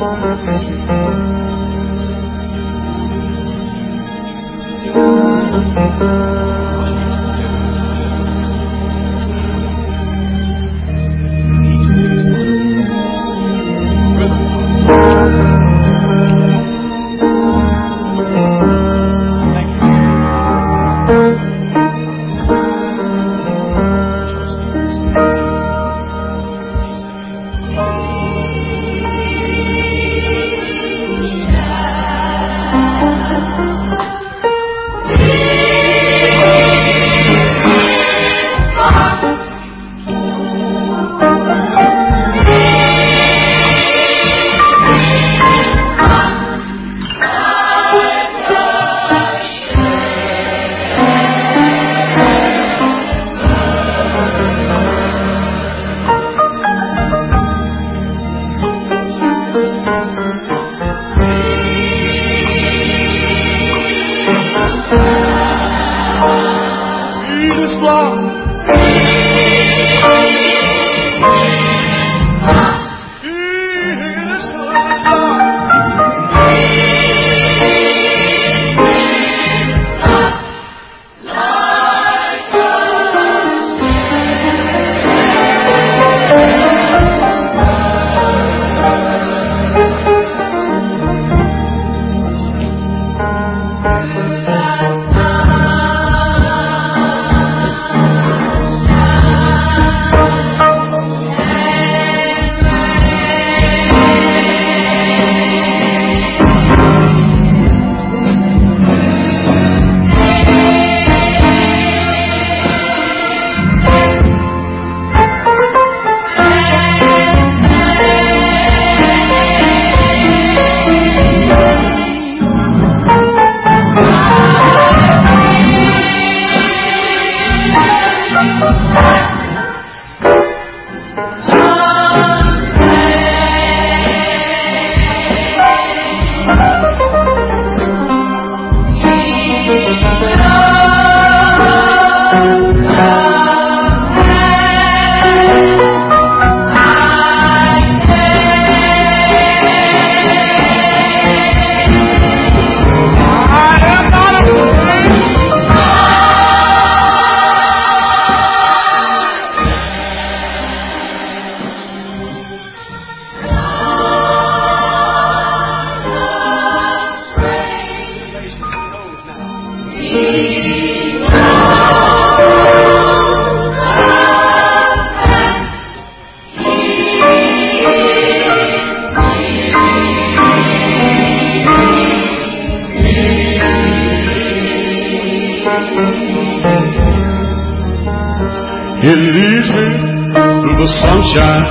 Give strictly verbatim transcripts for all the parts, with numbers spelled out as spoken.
It leads me through the sunshine.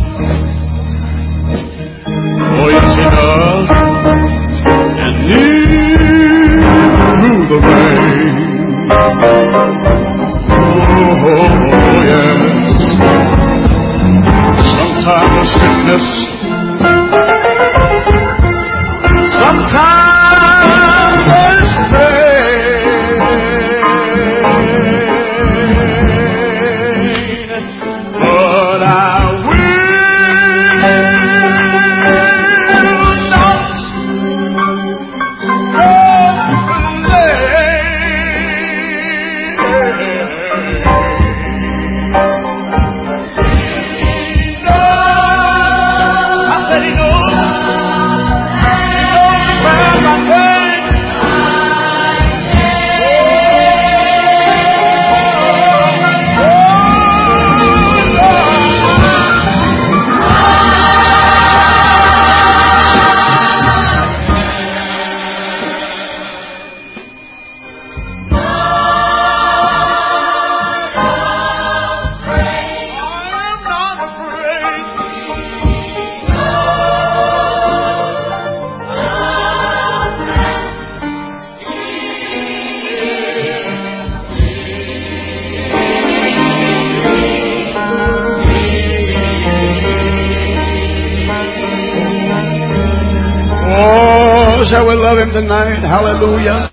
Oh, yes, it does. And through the rain. Oh, yes. Sometimes the sickness. Sometimes there's pain. But I will not complain. I said he knows. He knows where my pain. Oh, shall we love him tonight? Hallelujah.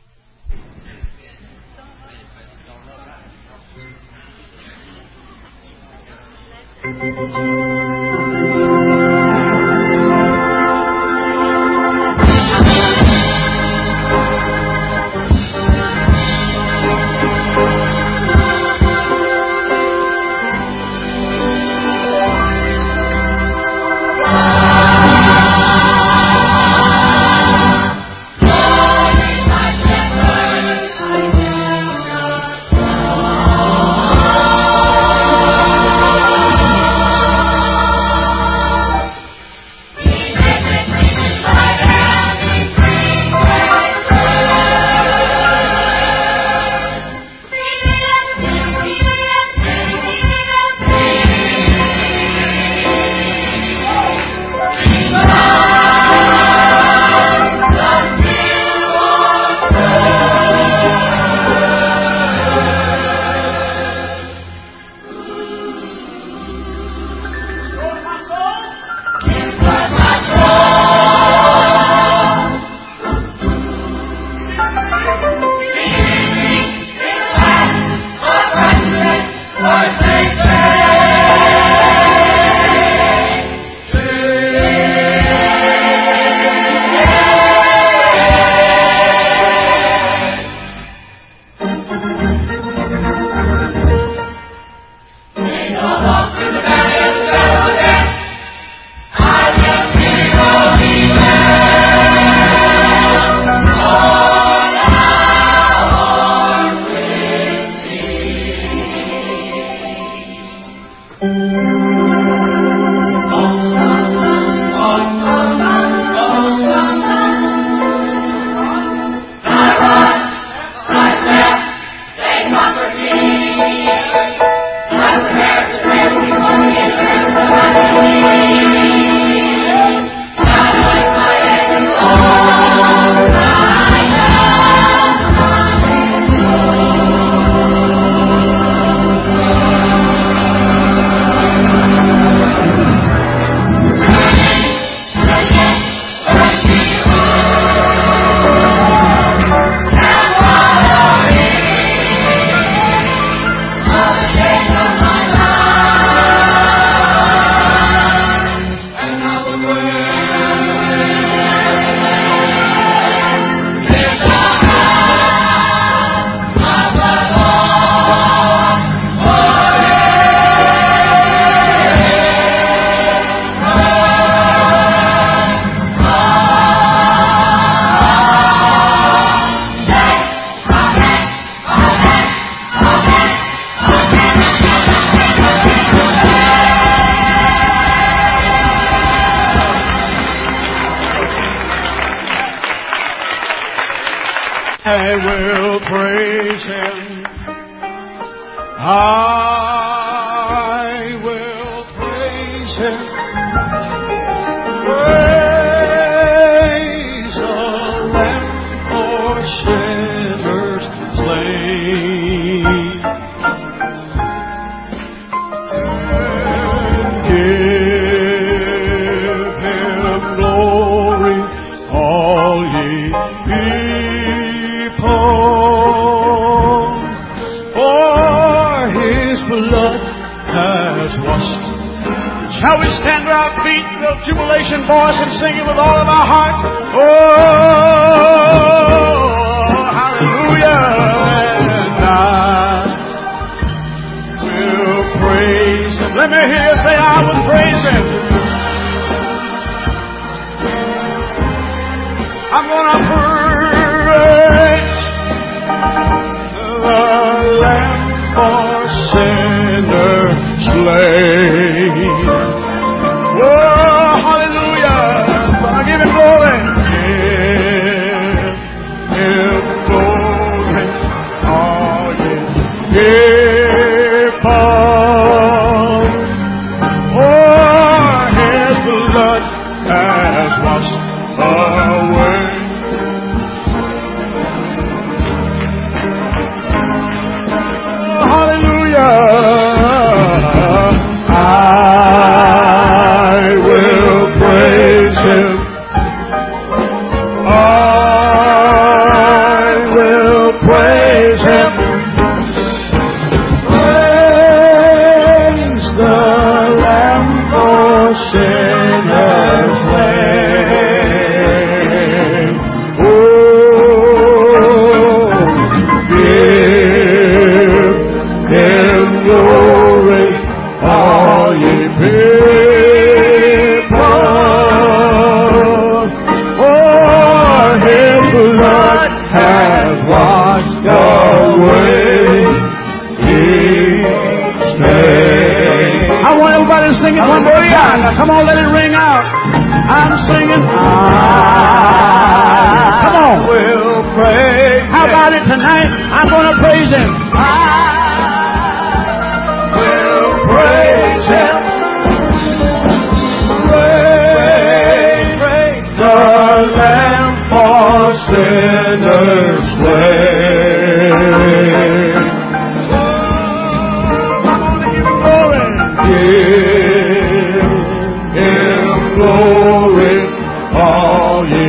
I will praise Him. I will praise Him. Praise the Lamb for sinners slain. And give Him glory, all ye Shall we stand to our feet with a jubilation voice and sing it with all of our heart? Oh, hallelujah. And I will praise Him. Let me hear you say, I will praise Him. I'm going to praise the Lamb for sinners slain. Oh, hallelujah. I give Him glory. Give Him glory. Oh, yeah. Give up. Oh, His blood has washed away. Oh, hallelujah. Come on, let it ring out. I'm singing. I Come on. will praise. How about it tonight? I'm going to praise Him. I will praise Him. Praise, praise the Lamb for sinners slain. Come on and give Him glory. Give glory, all ye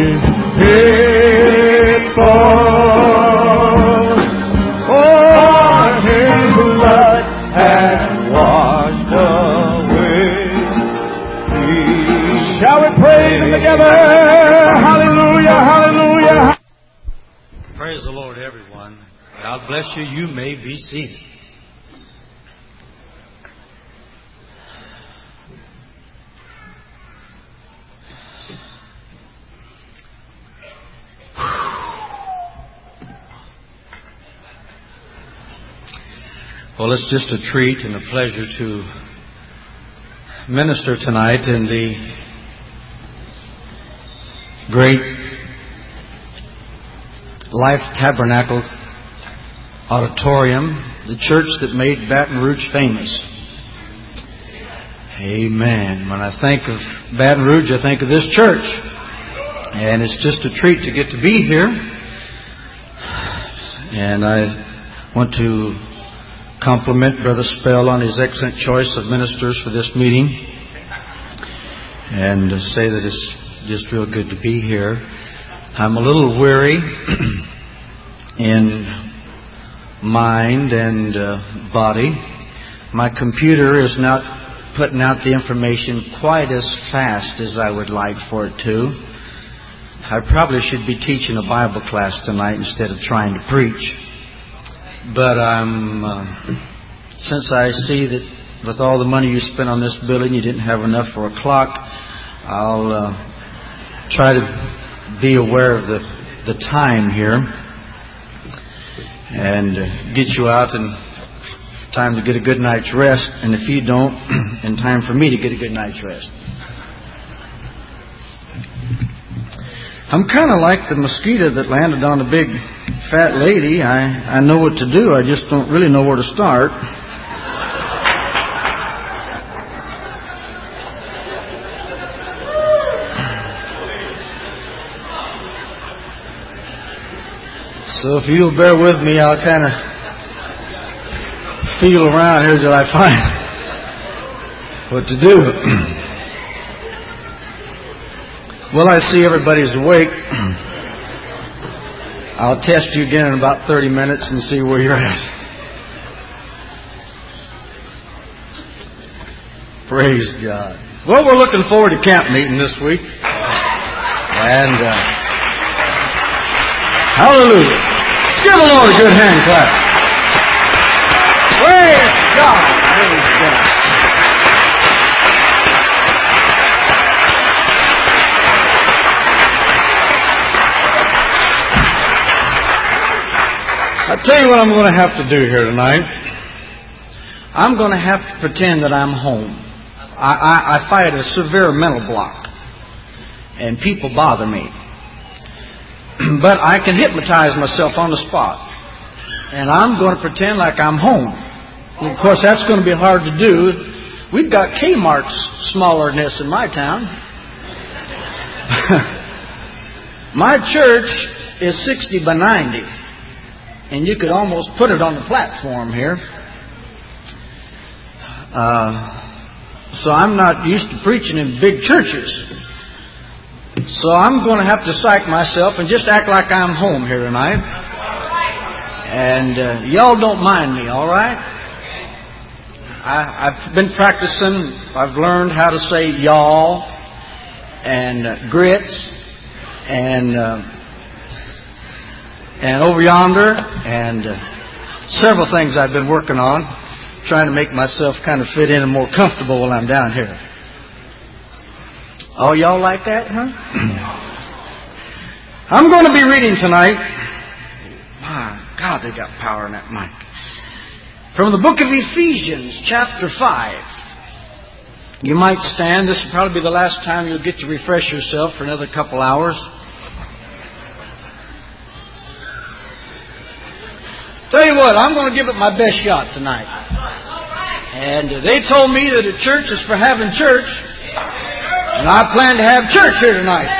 people. For His blood has washed God bless you. You may be seated. Well, it's just a treat and a pleasure to minister tonight in the great Life Tabernacle Auditorium, the church that made Baton Rouge famous. Amen. When I think of Baton Rouge, I think of this church. And it's just a treat to get to be here. And I want to compliment Brother Spell on his excellent choice of ministers for this meeting. And say that it's just real good to be here. I'm a little weary in mind and uh, body. My computer is not putting out the information quite as fast as I would like for it to. I probably should be teaching a Bible class tonight instead of trying to preach. But I'm, uh, since I see that with all the money you spent on this building, you didn't have enough for a clock, I'll uh, try to be aware of the, the time here and uh, get you out in time to get a good night's rest. And if you don't, in time for me to get a good night's rest. I'm kind of like the mosquito that landed on a big fat lady. I, I know what to do. I just don't really know where to start. So if you'll bear with me, I'll kind of feel around here till I find what to do. Well, I see everybody's awake. I'll test you again in about thirty minutes and see where you're at. Praise God. Well, we're looking forward to camp meeting this week. And uh, hallelujah. Let's give the Lord a good hand clap. Praise God. Praise God. I'll tell you what I'm going to have to do here tonight. I'm going to have to pretend that I'm home. I, I, I fight a severe mental block, and people bother me. But I can hypnotize myself on the spot, and I'm going to pretend like I'm home. And of course, that's going to be hard to do. We've got Kmart's smaller than this in my town. My church is sixty by ninety. And you could almost put it on the platform here. Uh, so I'm not used to preaching in big churches. So I'm going to have to psych myself and just act like I'm home here tonight. And uh, y'all don't mind me, all right? I, I've been practicing. I've learned how to say y'all and uh, grits and... Uh, and over yonder, and uh, several things I've been working on, trying to make myself kind of fit in and more comfortable while I'm down here. Oh, y'all like that, huh? I'm going to be reading tonight. My God, they got power in that mic. From the book of Ephesians, chapter five. You might stand. This will probably be the last time you'll get to refresh yourself for another couple hours. Tell you what, I'm going to give it my best shot tonight. And they told me that a church is for having church. And I plan to have church here tonight.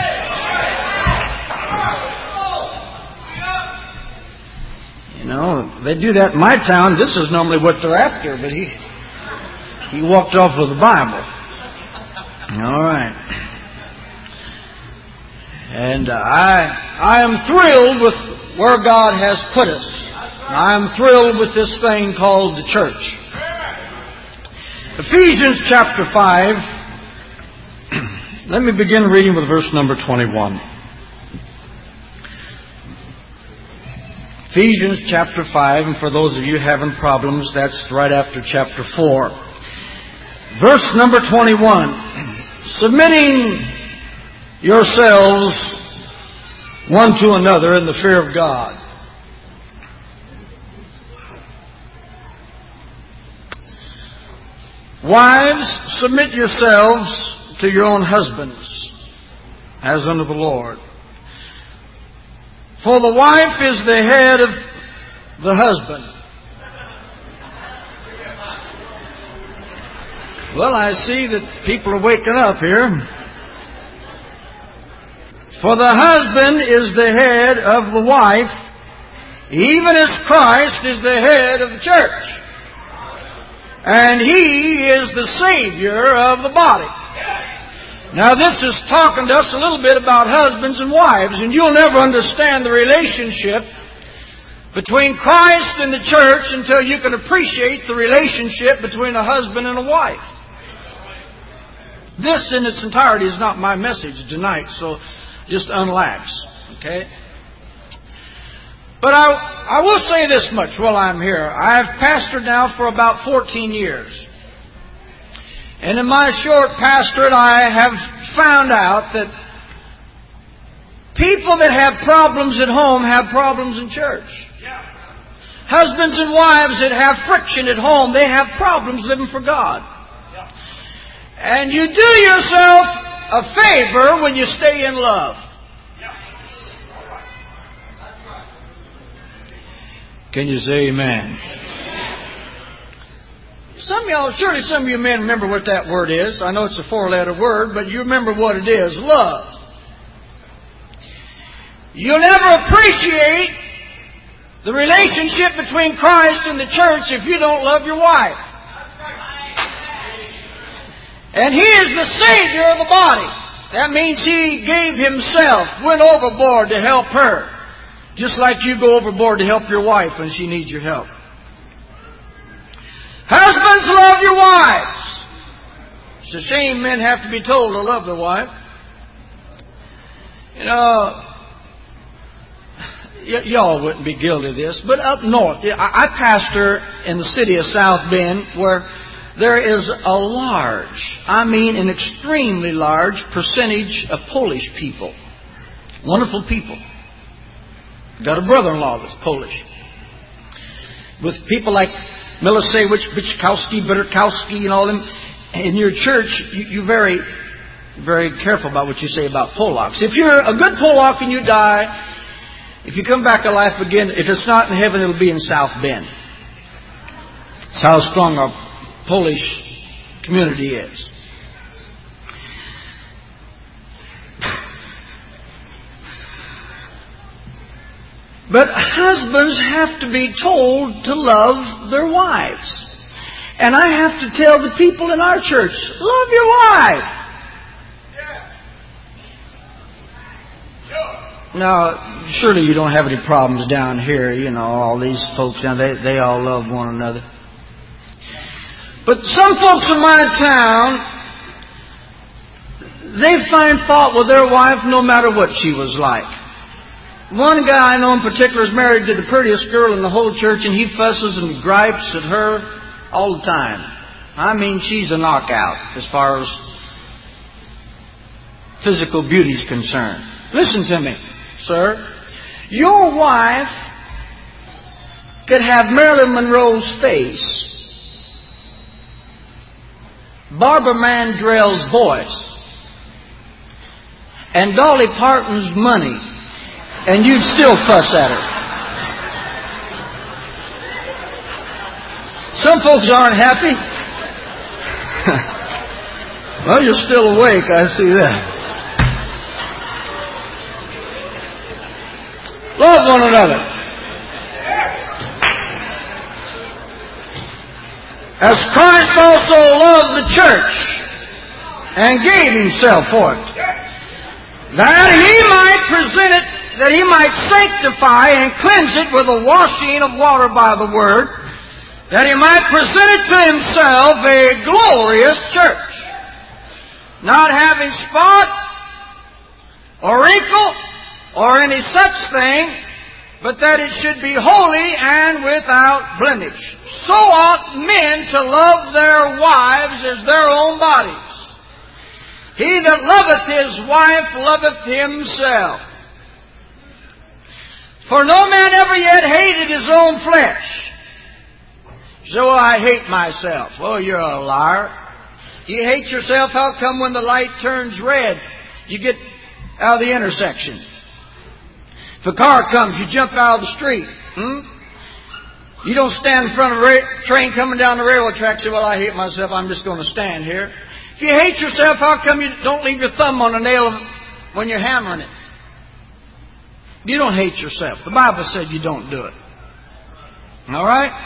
You know, they do that in my town. This is normally what they're after. But he he walked off with the Bible. All right. And uh, I, I am thrilled with where God has put us. I'm thrilled with this thing called the church. Ephesians chapter five. Let me begin reading with verse number twenty-one. Ephesians chapter five, and for those of you having problems, that's right after chapter four. Verse number twenty-one. Submitting yourselves one to another in the fear of God. Wives, submit yourselves to your own husbands, as unto the Lord. For the wife is the head of the husband. Well, I see that people are waking up here. For the husband is the head of the wife, even as Christ is the head of the church. And He is the Savior of the body. Now this is talking to us a little bit about husbands and wives, and you'll never understand the relationship between Christ and the church until you can appreciate the relationship between a husband and a wife. This in its entirety is not my message tonight, so just unlax, okay? But I, I will say this much while I'm here. I have pastored now for about fourteen years. And in my short pastorate, I have found out that people that have problems at home have problems in church. Husbands and wives that have friction at home, they have problems living for God. And you do yourself a favor when you stay in love. Can you say amen? Some of y'all, surely some of you men remember what that word is. I know it's a four-letter word, but you remember what it is. Love. You'll never appreciate the relationship between Christ and the church if you don't love your wife. And He is the Savior of the body. That means He gave Himself, went overboard to help her. Just like you go overboard to help your wife when she needs your help. Husbands, love your wives. It's a shame men have to be told to love their wife. You know, y- y'all wouldn't be guilty of this, but up north, I-, I pastor in the city of South Bend where there is a large, I mean an extremely large percentage of Polish people. Wonderful people. Got a brother-in-law that's Polish. With people like Milosevich, Bichkowski, Berkowski, and all them. In your church, you, you're very, very careful about what you say about Polacks. If you're a good Polak and you die, if you come back to life again, if it's not in heaven, it'll be in South Bend. That's how strong our Polish community is. But husbands have to be told to love their wives. And I have to tell the people in our church, love your wife. Now, surely you don't have any problems down here. You know, all these folks down there, they all love one another. But some folks in my town, they find fault with their wife no matter what she was like. One guy I know in particular is married to the prettiest girl in the whole church, and he fusses and gripes at her all the time. I mean, she's a knockout as far as physical beauty is concerned. Listen to me, sir. Your wife could have Marilyn Monroe's face, Barbara Mandrell's voice, and Dolly Parton's money, and you'd still fuss at her. Some folks aren't happy. Well, you're still awake, I see that. Love one another. As Christ also loved the church and gave Himself for it, that He might present it, that He might sanctify and cleanse it with the washing of water by the Word, that He might present it to Himself a glorious church, not having spot or wrinkle or any such thing, but that it should be holy and without blemish. So ought men to love their wives as their own bodies. He that loveth his wife loveth himself. For no man ever yet hated his own flesh. So I hate myself. Well, you're a liar. You hate yourself. How come when the light turns red, you get out of the intersection? If a car comes, you jump out of the street. Hmm? You don't stand in front of a ra- train coming down the railroad track and say, well, I hate myself, I'm just going to stand here. If you hate yourself, how come you don't leave your thumb on a nail when you're hammering it? You don't hate yourself. The Bible said you don't do it. All right?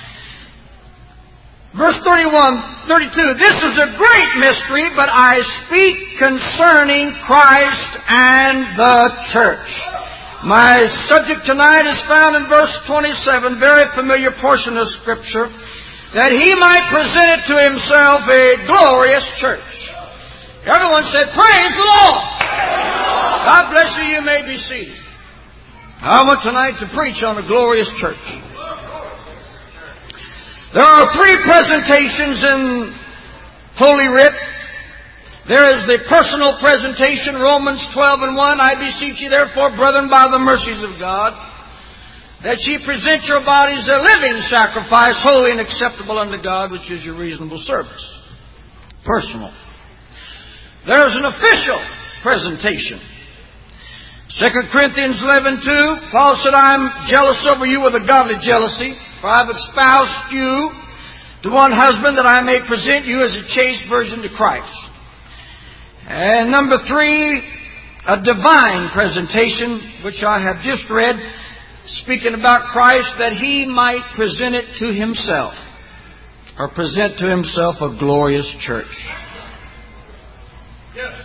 Verse thirty-one, thirty-two, this is a great mystery, but I speak concerning Christ and the church. My subject tonight is found in verse twenty-seven, very familiar portion of Scripture, that He might present it to Himself a glorious church. Everyone said, praise the Lord! God bless you, you may be seated. I want tonight to preach on a glorious church. There are three presentations in Holy Writ. There is the personal presentation, Romans twelve and one. I beseech you therefore, brethren, by the mercies of God, that ye present your bodies a living sacrifice, holy and acceptable unto God, which is your reasonable service. Personal. There is an official presentation. Second Corinthians eleven two, Paul said, I am jealous over you with a godly jealousy, for I have espoused you to one husband, that I may present you as a chaste virgin to Christ. And number three, a divine presentation, which I have just read, speaking about Christ, that He might present it to Himself, or present to Himself a glorious church. Yes.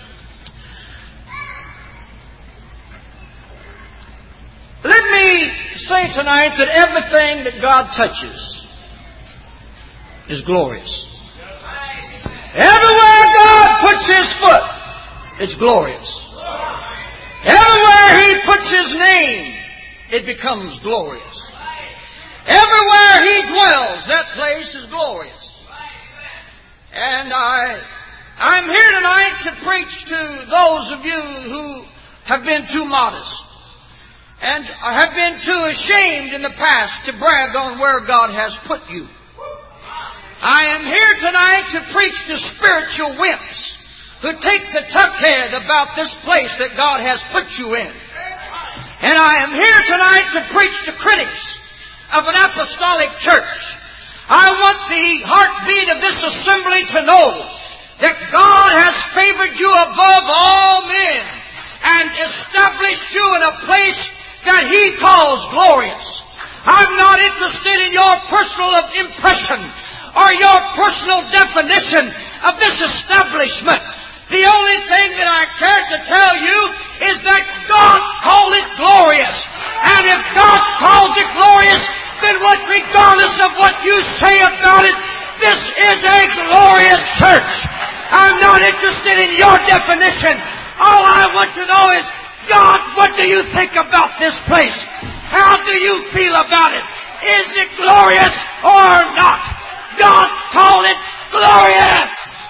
Let me say tonight that everything that God touches is glorious. Everywhere God puts His foot, it's glorious. Everywhere He puts His name, it becomes glorious. Everywhere He dwells, that place is glorious. And I, I'm here tonight to preach to those of you who have been too modest, and have been too ashamed in the past to brag on where God has put you. I am here tonight to preach to spiritual wimps who take the tuckhead about this place that God has put you in. And I am here tonight to preach to critics of an apostolic church. I want the heartbeat of this assembly to know that God has favored you above all men and established you in a place that He calls glorious. I'm not interested in your personal impression or your personal definition of this establishment. The only thing that I care to tell you is that God called it glorious. And if God calls it glorious, then what, regardless of what you say about it, this is a glorious church. I'm not interested in your definition. All I want to know is, God, what do you think about this place? How do you feel about it? Is it glorious or not? God called it glorious.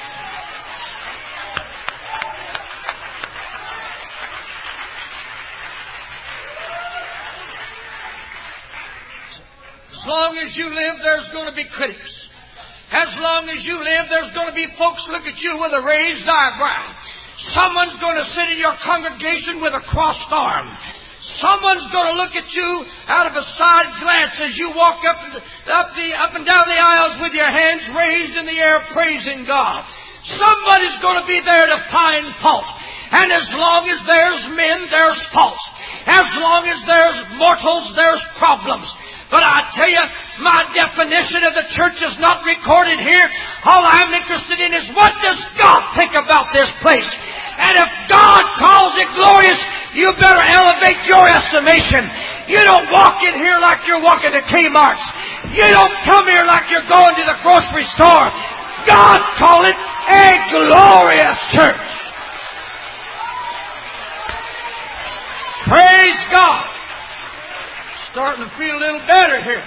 As long as you live, there's going to be critics. As long as you live, there's going to be folks look at you with a raised eyebrow. Someone's going to sit in your congregation with a crossed arm. Someone's going to look at you out of a side glance as you walk up, up, the, up and down the aisles with your hands raised in the air praising God. Somebody's going to be there to find fault. And as long as there's men, there's faults. As long as there's mortals, there's problems. But I tell you, my definition of the church is not recorded here. All I'm interested in is, what does God think about this place? And if God calls it glorious, you better elevate your estimation. You don't walk in here like you're walking to Kmart's. You don't come here like you're going to the grocery store. God called it a glorious church. Praise God. starting to feel a little better here.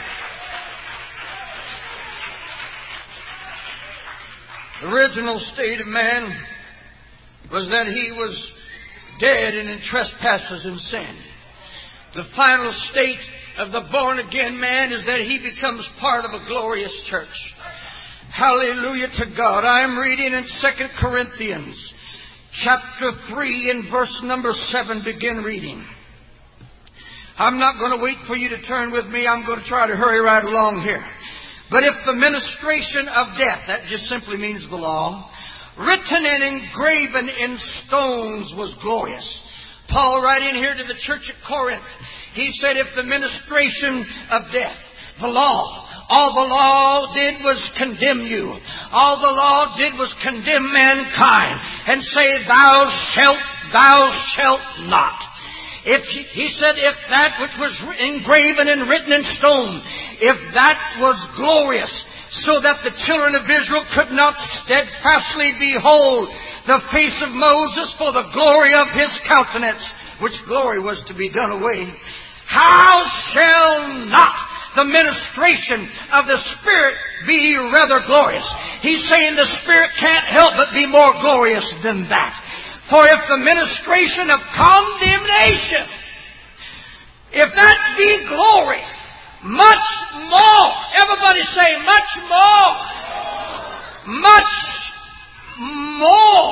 The original state of man was that he was dead and in trespasses and sin. The final state of the born-again man is that he becomes part of a glorious church. Hallelujah to God. I am reading in Second Corinthians chapter three and verse number seven. Begin reading. I'm not going to wait for you to turn with me. I'm going to try to hurry right along here. But if the ministration of death, that just simply means the law, written and engraven in stones was glorious. Paul writing here to the church at Corinth, he said if the ministration of death, the law, all the law did was condemn you. All the law did was condemn mankind and say, thou shalt, thou shalt not. If he said, if that which was engraven and written in stone, if that was glorious, so that the children of Israel could not steadfastly behold the face of Moses for the glory of his countenance, which glory was to be done away, how shall not the ministration of the Spirit be rather glorious? He's saying the Spirit can't help but be more glorious than that. For if the ministration of condemnation, if that be glory, much more, everybody say much more, much more,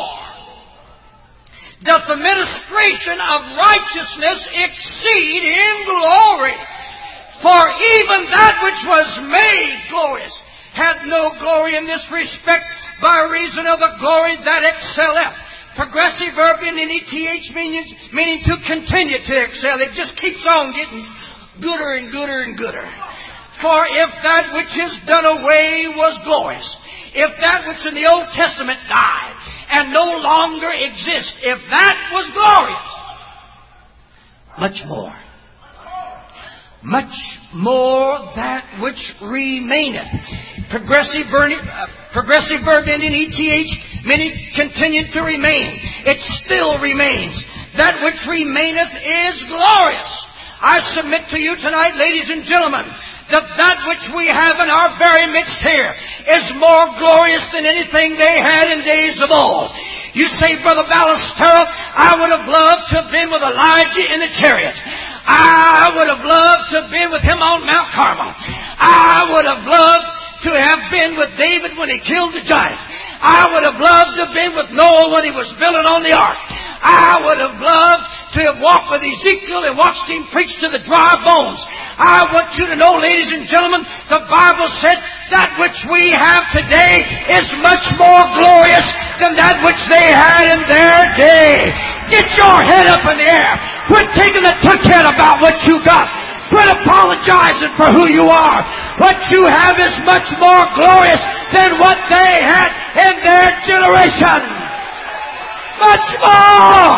doth the ministration of righteousness exceed in glory. For even that which was made glorious had no glory in this respect by reason of the glory that excelleth. Progressive verb in N E T H means, meaning to continue to excel. It just keeps on getting gooder and gooder and gooder. For if that which is done away was glorious, if that which in the Old Testament died and no longer exists, if that was glorious, much more. Much more that which remaineth. Progressive verb, uh, progressive verb in N E T H, meaning continued to remain. It still remains. That which remaineth is glorious. I submit to you tonight, ladies and gentlemen, that that which we have in our very midst here is more glorious than anything they had in days of old. You say, Brother Ballestero, I would have loved to have been with Elijah in the chariot. I would have loved to have been with him on Mount Carmel. I would have loved to have been with David when he killed the giants. I would have loved to have been with Noah when he was building on the ark. I would have loved to have walked with Ezekiel and watched him preach to the dry bones. I want you to know, ladies and gentlemen, the Bible said that which we have today is much more glorious than that which they had in their day. Get your head up in the air. Quit taking the tuckhead about what you got. Quit apologizing for who you are. What you have is much more glorious than what they had in their generation. Much more.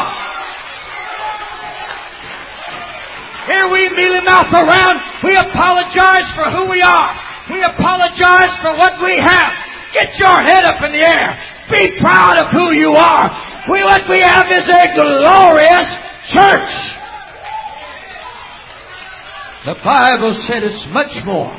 Here we mealy mouth around. We apologize for who we are. We apologize for what we have. Get your head up in the air. Be proud of who you are. We, what we have is a glorious church. The Bible said it's much more.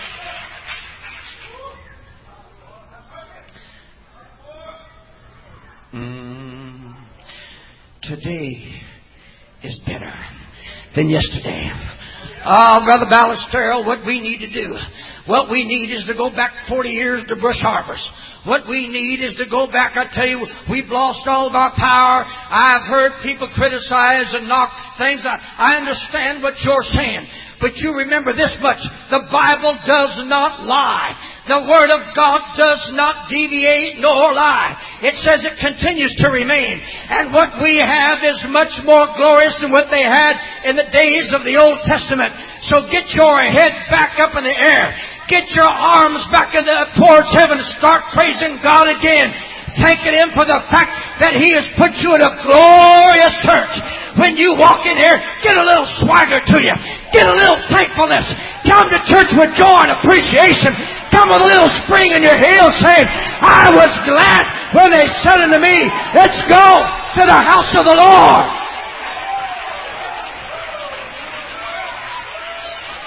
Mm, today is better than yesterday. Ah, oh, Brother Ballestero, what we need to do, what we need is to go back forty years to Brush Harbors. What we need is to go back. I tell you, we've lost all of our power. I've heard people criticize and knock things. I, I understand what you're saying. But you remember this much. The Bible does not lie. The Word of God does not deviate nor lie. It says it continues to remain. And what we have is much more glorious than what they had in the days of the Old Testament. So get your head back up in the air. Get your arms back in the, towards heaven. Start praising God again. Thanking Him for the fact that He has put you in a glorious church. When you walk in here, get a little swagger to you. Get a little thankfulness. Come to church with joy and appreciation. Come with a little spring in your heel saying, I was glad when they said unto me, let's go to the house of the Lord.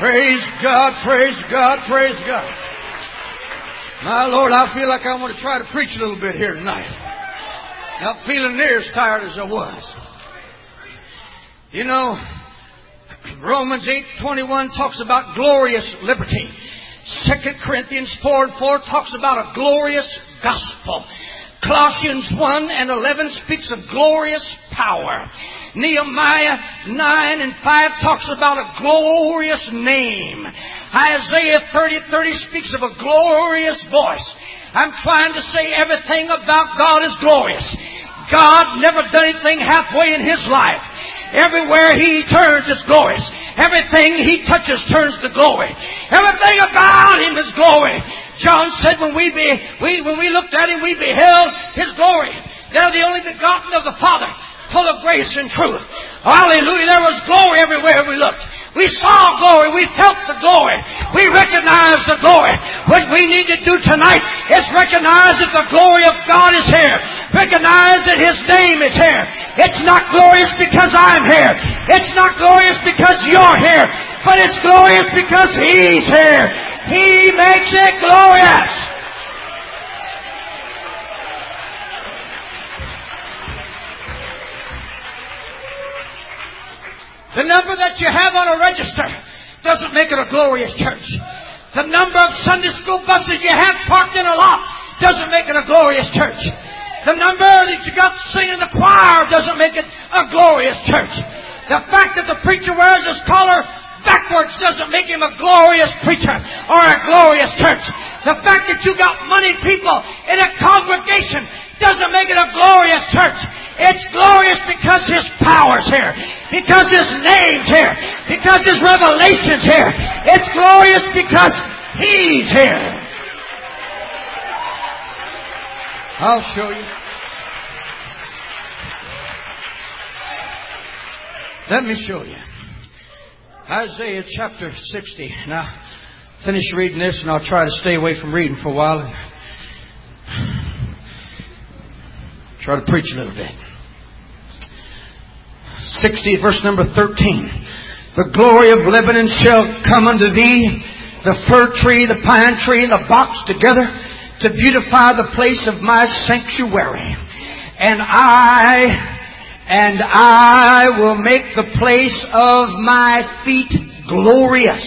Praise God, praise God, praise God. My Lord, I feel like I want to try to preach a little bit here tonight. Not feeling near as tired as I was. You know, Romans eight twenty-one talks about glorious liberty. Second Corinthians four and four talks about a glorious gospel. Colossians one and eleven speaks of glorious power. Nehemiah nine and five talks about a glorious name. Isaiah thirty thirty speaks of a glorious voice. I'm trying to say everything about God is glorious. God never done anything halfway in His life. Everywhere He turns, it's glorious. Everything He touches turns to glory. Everything about Him is glory. John said when we, be, we when we looked at Him, we beheld His glory. They're the only begotten of the Father, full of grace and truth. Hallelujah. There was glory everywhere we looked. We saw glory. We felt the glory. We recognized the glory. What we need to do tonight is recognize that the glory of God is here. Recognize that His name is here. It's not glorious because I'm here. It's not glorious because you're here. But it's glorious because He's here. He makes it glorious. The number that you have on a register doesn't make it a glorious church. The number of Sunday school buses you have parked in a lot doesn't make it a glorious church. The number that you got singing in the choir doesn't make it a glorious church. The fact that the preacher wears his collar backwards doesn't make him a glorious preacher or a glorious church. The fact that you got money people in a congregation doesn't make it a glorious church. It's glorious because His power's here. Because His name's here. Because His revelation's here. It's glorious because He's here. I'll show you. Let me show you. Isaiah chapter sixty. Now, finish reading this and I'll try to stay away from reading for a while and try to preach a little bit. sixty, verse number thirteen. The glory of Lebanon shall come unto thee, the fir tree, the pine tree, and the box together, to beautify the place of my sanctuary. And I... And I will make the place of my feet glorious.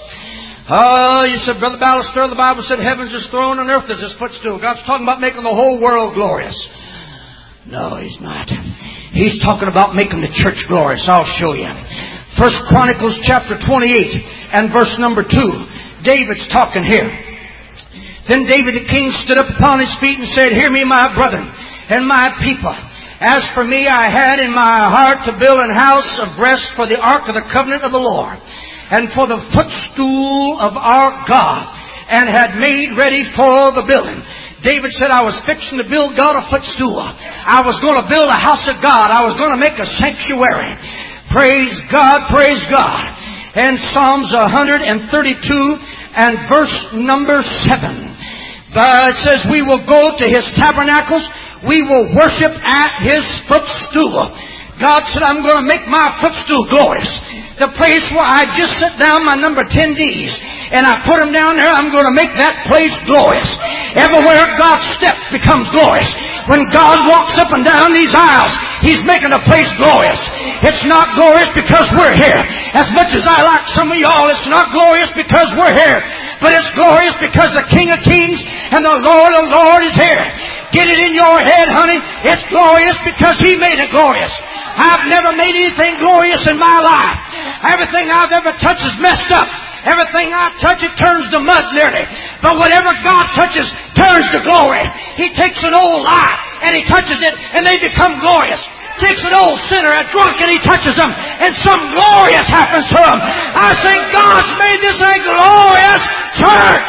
Oh, you said, Brother Ballister, the Bible said heaven's His throne and earth is His footstool. God's talking about making the whole world glorious. No, He's not. He's talking about making the church glorious. I'll show you. First Chronicles chapter twenty-eight and verse number two. David's talking here. Then David the king stood up upon his feet and said, Hear me, my brethren, and my people. As for me, I had in my heart to build an house of rest for the ark of the covenant of the Lord, and for the footstool of our God, and had made ready for the building. David said, I was fixing to build God a footstool. I was going to build a house of God. I was going to make a sanctuary. Praise God, praise God. And Psalms one thirty-two and verse number seven. But it says, we will go to His tabernacles. We will worship at His footstool. God said, I'm going to make my footstool glorious. The place where I just set down my number ten D's and I put them down there, I'm going to make that place glorious. Everywhere God's steps becomes glorious. When God walks up and down these aisles, He's making the place glorious. It's not glorious because we're here. As much as I like some of y'all, it's not glorious because we're here. But it's glorious because the King of Kings and the Lord of Lords is here. Get it in your head, honey. It's glorious because He made it glorious. I've never made anything glorious in my life. Everything I've ever touched is messed up. Everything I touch, it turns to mud nearly. But whatever God touches turns to glory. He takes an old lie and He touches it and they become glorious. Takes an old sinner, a drunk, and He touches them and some glorious happens to them. I say God's made this a glorious church.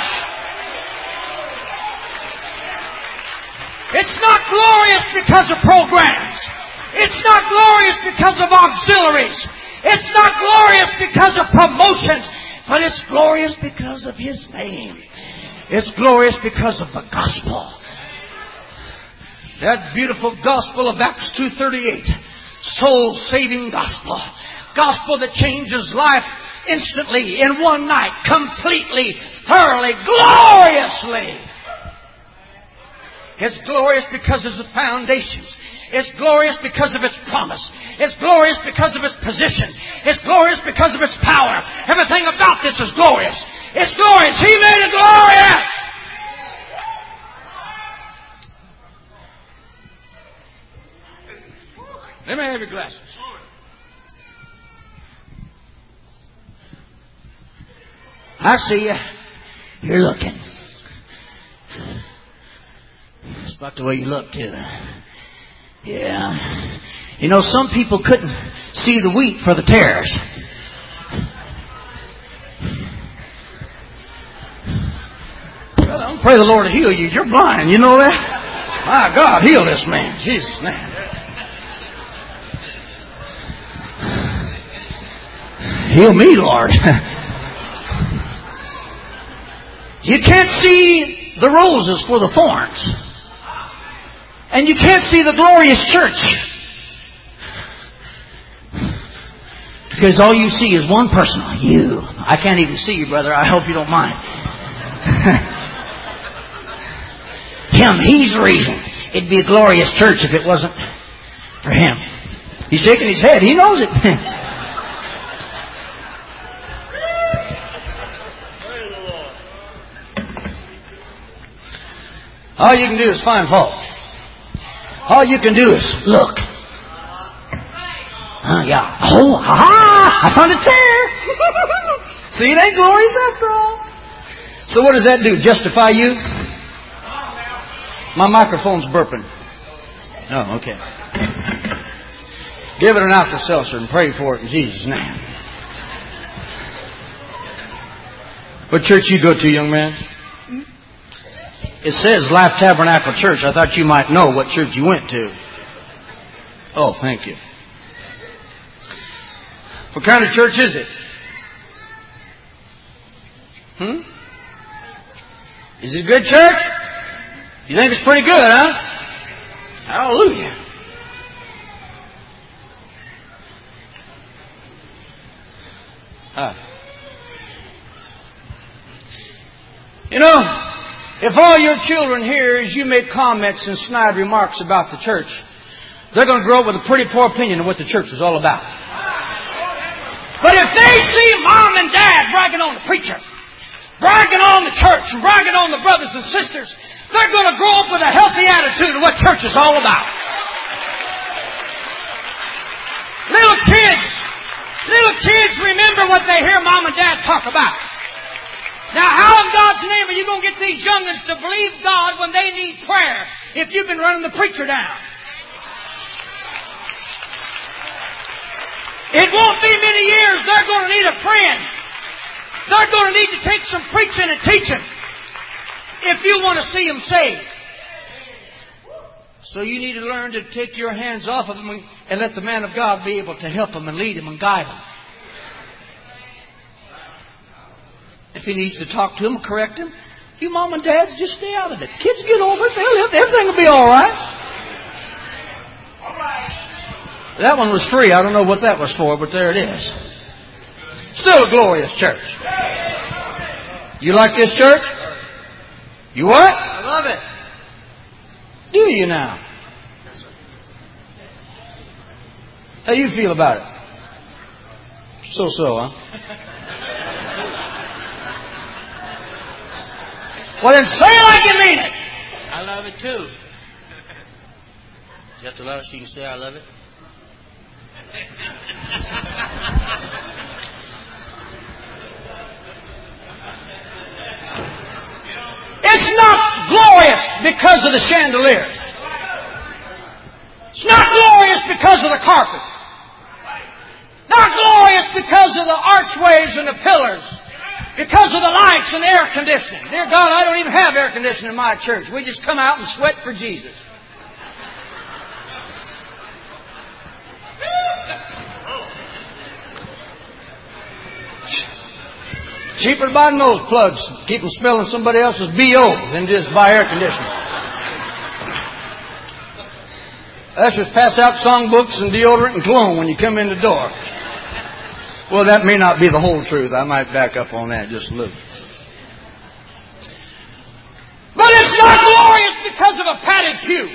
It's not glorious because of programs. It's not glorious because of auxiliaries. It's not glorious because of promotions. But it's glorious because of His name. It's glorious because of the gospel. That beautiful gospel of Acts two thirty-eight. Soul-saving gospel. Gospel that changes life instantly, in one night, completely, thoroughly, gloriously. It's glorious because of the foundations. It's glorious because of its promise. It's glorious because of its position. It's glorious because of its power. Everything about this is glorious. It's glorious. He made it glorious. Let me have your glasses. I see you. You're looking. It's about the way you look, too. Yeah. You know, some people couldn't see the wheat for the tares. Well, I don't pray the Lord to heal you. You're blind. You know that? My God, heal this man. Jesus, man. Heal me, Lord. You can't see the roses for the thorns. And you can't see the glorious church. Because all you see is one person. You. I can't even see you, brother. I hope you don't mind. Him. He's the reason. It'd be a glorious church if it wasn't for him. He's shaking his head. He knows it. All you can do is find fault. All you can do is look. Uh, yeah. Oh, aha! I found a tear. See, it ain't glorious after all. So what does that do? Justify you? My microphone's burping. Oh, okay. Give it an Alka-Seltzer and pray for it in Jesus' name. What church you go to, young man? It says Life Tabernacle Church. I thought you might know what church you went to. Oh, thank you. What kind of church is it? Hmm? Is it a good church? You think it's pretty good, huh? Hallelujah. Huh. You know, if all your children hear is you make comments and snide remarks about the church, they're going to grow up with a pretty poor opinion of what the church is all about. But if they see mom and dad bragging on the preacher, bragging on the church, and bragging on the brothers and sisters, they're going to grow up with a healthy attitude of what church is all about. Little kids, little kids remember what they hear mom and dad talk about. Now, how in God's name are you going to get these young'uns to believe God when they need prayer if you've been running the preacher down? It won't be many years they're going to need a friend. They're going to need to take some preaching and teaching if you want to see them saved. So you need to learn to take your hands off of them and let the man of God be able to help them and lead them and guide them. If he needs to talk to him, correct him, you mom and dads just stay out of it. Kids get over it. They'll, everything will be all right. All right. That one was free. I don't know what that was for, but there it is. Still a glorious church. You like this church? You what? I love it. Do you now? How you feel about it? So-so, huh? Well, then say it like you mean it. I love it too. Is that the loudest you can say I love it? It's not glorious because of the chandeliers. It's not glorious because of the carpet. Not glorious because of the archways and the pillars. Because of the lights and the air conditioning. Dear God, I don't even have air conditioning in my church. We just come out and sweat for Jesus. Cheaper to buy nose plugs. Keep them smelling somebody else's B O than just buy air conditioning. Ushers pass out songbooks and deodorant and cologne when you come in the door. Well, that may not be the whole truth. I might back up on that just a little. But it's not glorious because of a padded pew.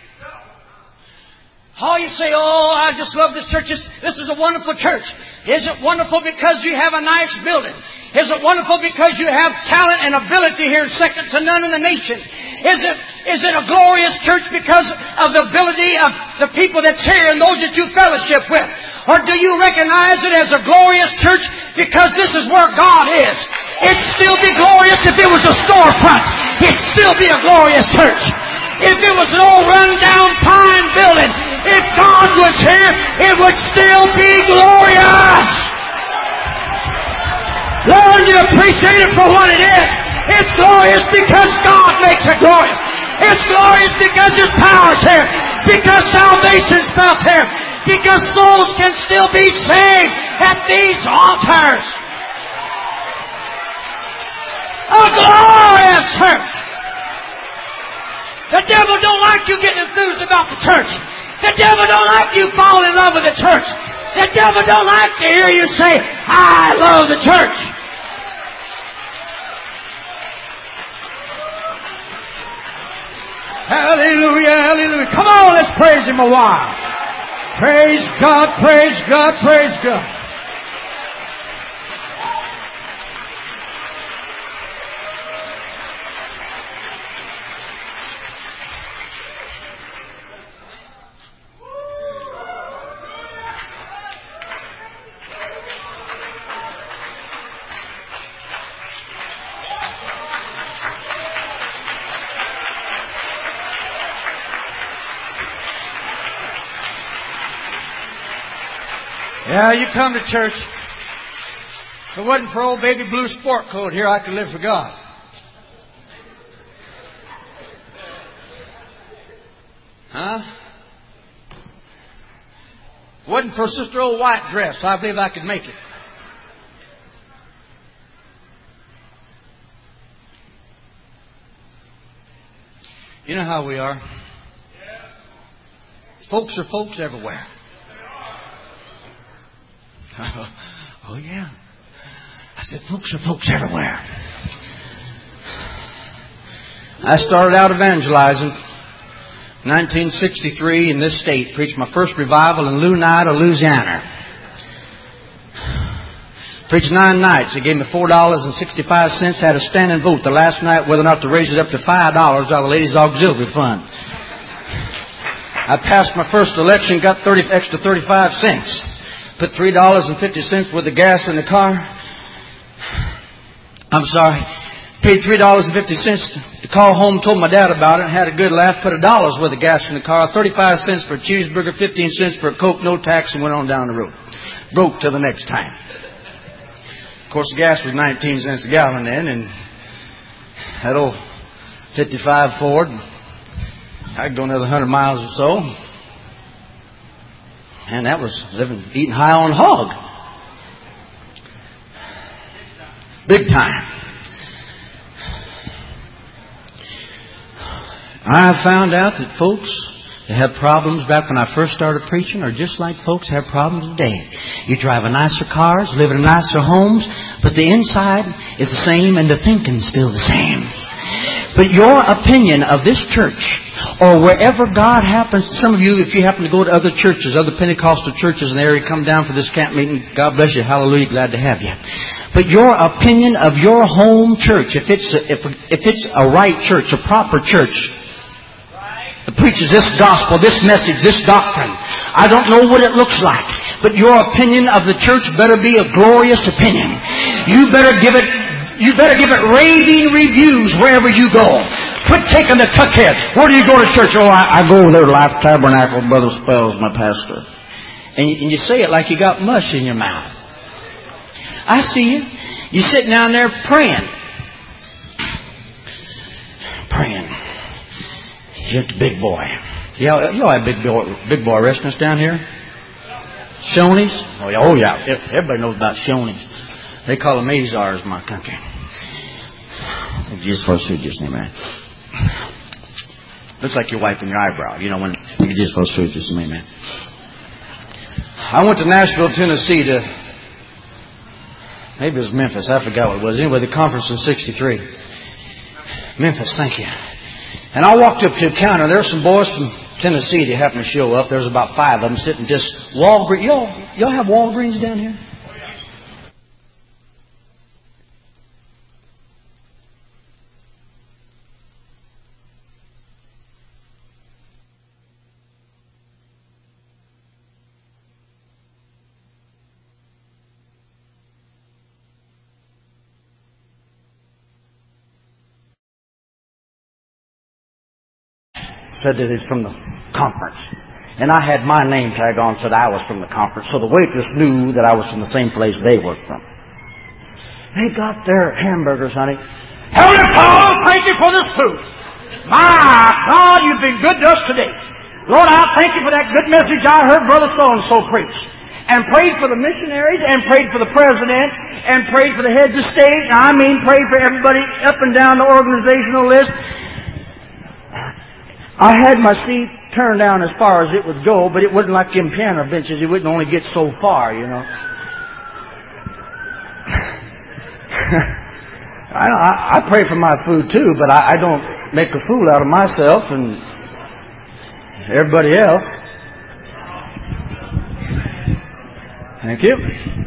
Oh, you say, oh, I just love this church. This is a wonderful church. Is it wonderful because you have a nice building? Is it wonderful because you have talent and ability here second to none in the nation? Is it, is it a glorious church because of the ability of the people that's here and those that you fellowship with? Or do you recognize it as a glorious church because this is where God is? It'd still be glorious if it was a storefront. It'd still be a glorious church. If it was an old run-down pine building, if God was here, it would still be glorious. Learn to appreciate it for what it is. It's glorious because God makes it glorious. It's glorious because His power's here. Because salvation's felt here. Because souls can still be saved at these altars. A glorious church. The devil don't like you getting enthused about the church. The devil don't like you falling in love with the church. The devil don't like to hear you say, I love the church. Hallelujah, hallelujah. Come on, let's praise Him a while. Praise God, praise God, praise God. Yeah, you come to church. If it wasn't for old baby blue sport coat here, I could live for God. Huh? If it wasn't for Sister Old White dress, I believe I could make it. You know how we are. Folks are folks everywhere. Oh, yeah. I said, folks are folks everywhere. I started out evangelizing in nineteen sixty-three in this state. Preached my first revival in Lunida, Louisiana. Preached nine nights. They gave me four dollars and sixty-five cents. Had a standing vote the last night whether or not to raise it up to five dollars out of the Ladies' Auxiliary Fund. I passed my first election, got thirty extra thirty-five cents. Put three dollars and fifty cents worth of gas in the car. I'm sorry. Paid three dollars and fifty cents to call home, told my dad about it, had a good laugh, put a dollar's worth of gas in the car, thirty-five cents for a cheeseburger, fifteen cents for a Coke, no tax, and went on down the road. Broke till the next time. Of course, the gas was nineteen cents a gallon then, and that old fifty-five Ford, I'd go another one hundred miles or so. And that was living, eating high on hog. Big time. I found out that folks that had problems back when I first started preaching are just like folks have problems today. You drive a nicer cars, live in nicer homes, but the inside is the same and the thinking's still the same. But your opinion of this church, or wherever God happens, some of you, if you happen to go to other churches, other Pentecostal churches in the area, come down for this camp meeting, God bless you, hallelujah, glad to have you. But your opinion of your home church, if it's a, if, if it's a right church, a proper church, that preaches this gospel, this message, this doctrine, I don't know what it looks like, but your opinion of the church better be a glorious opinion. You better give it You better give it raving reviews wherever you go. Quit taking the tuckhead. Where do you go to church? Oh, I, I go over there to Life Tabernacle. Brother Spell's my pastor. And you, and you say it like you got mush in your mouth. I see you. You're sitting down there praying. Praying. You're the big boy. You know, you know have big boy, big boy restaurants down here? Shoney's? Oh, yeah. Oh, yeah. Everybody knows about Shoney's. They call them Azars in my country. Just for a suit, just name it. Looks like you're wiping your eyebrow. You know, when you just for a suit, just name it. I went to Nashville, Tennessee to Maybe it was Memphis. I forgot what it was. Anyway, the conference in sixty-three. Memphis, thank you. And I walked up to the counter. There were some boys from Tennessee that happened to show up. There was about five of them sitting just Walgreens. Y'all, y'all have Walgreens down here? Said that it's from the conference. And I had my name tag on, said I was from the conference. So the waitress knew that I was from the same place they worked from. They got their hamburgers, honey. Heavenly Father, thank you for this food. My God, you've been good to us today. Lord, I thank you for that good message I heard Brother So-and-so preach. And prayed for the missionaries, and prayed for the president, and prayed for the heads of state. I mean, prayed for everybody up and down the organizational list. I had my seat turned down as far as it would go, but it wasn't like them piano benches. It wouldn't only get so far, you know. I, I, I pray for my food too, but I, I don't make a fool out of myself and everybody else. Thank you.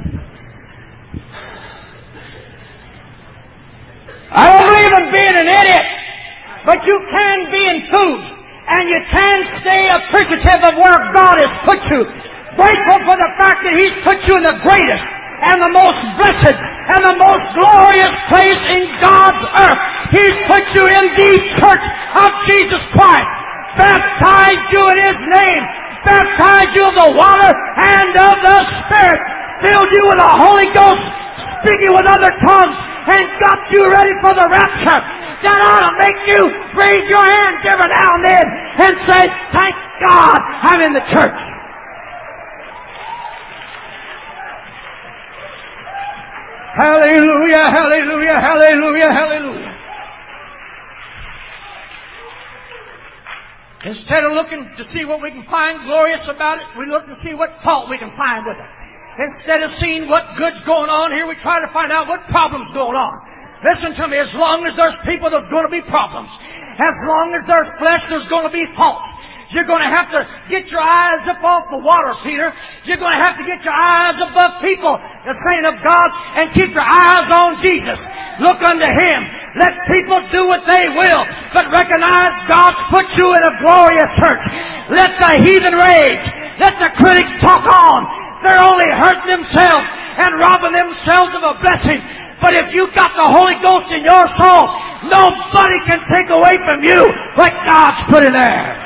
I don't believe in being an idiot, but you can be in food. And you can stay appreciative of where God has put you. Grateful for the fact that He's put you in the greatest and the most blessed and the most glorious place in God's earth. He's put you in the church of Jesus Christ. Baptized you in His name. Baptized you of the water and of the Spirit. Filled you with the Holy Ghost. Speaking with other tongues. And got you ready for the rapture. That ought to make you raise your hands every now and then and say, thank God I'm in the church. Hallelujah, hallelujah, hallelujah, hallelujah. Instead of looking to see what we can find glorious about it, we look to see what fault we can find with it. Instead of seeing what good's going on here, we try to find out what problem's going on. Listen to me, as long as there's people, there's going to be problems. As long as there's flesh, there's going to be fault. You're going to have to get your eyes up off the water, Peter. You're going to have to get your eyes above people, the saint of God, and keep your eyes on Jesus. Look unto Him. Let people do what they will, but recognize God's put you in a glorious church. Let the heathen rage. Let the critics talk on. They're only hurting themselves and robbing themselves of a blessing. But if you've got the Holy Ghost in your soul, nobody can take away from you what God's put in there.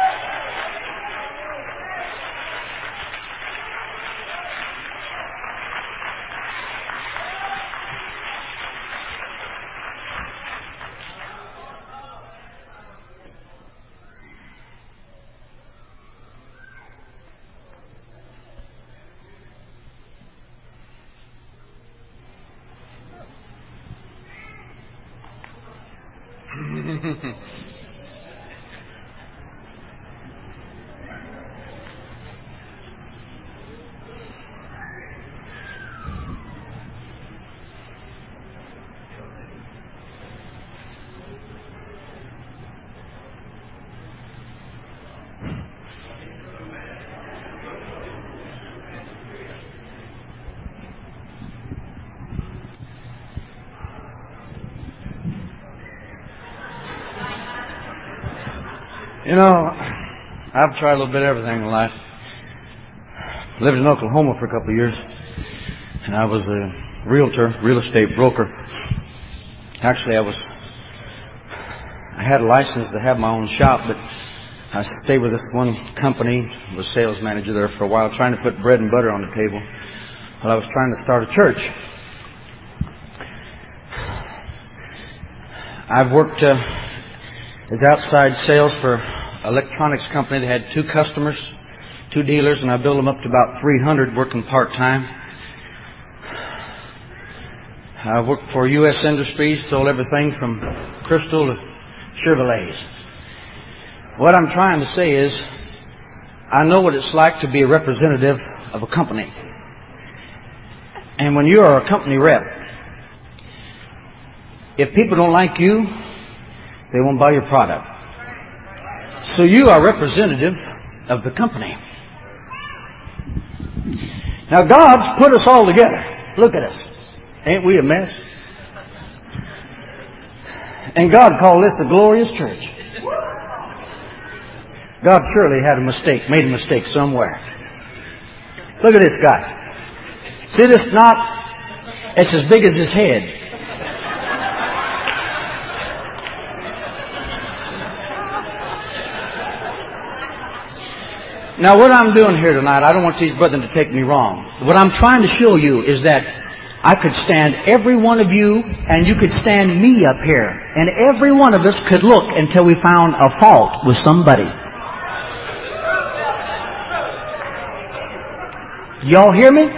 You know, I've tried a little bit of everything in life. Lived in Oklahoma for a couple of years, and I was a realtor, real estate broker. Actually, I was, I had a license to have my own shop, but I stayed with this one company, was sales manager there for a while, trying to put bread and butter on the table while I was trying to start a church. I've worked uh, as outside sales for electronics company. They had two customers, two dealers, and I built them up to about three hundred working part-time. I worked for U S Industries, sold everything from Crystal to Chevrolets. What I'm trying to say is, I know what it's like to be a representative of a company. And when you are a company rep, if people don't like you, they won't buy your product. So you are representative of the company. Now God's put us all together. Look at us. Ain't we a mess? And God called this a glorious church. God surely had a mistake, made a mistake somewhere. Look at this guy. See this knot? It's as big as his head. Now what I'm doing here tonight, I don't want these brethren to take me wrong. What I'm trying to show you is that I could stand every one of you and you could stand me up here. And every one of us could look until we found a fault with somebody. Y'all hear me?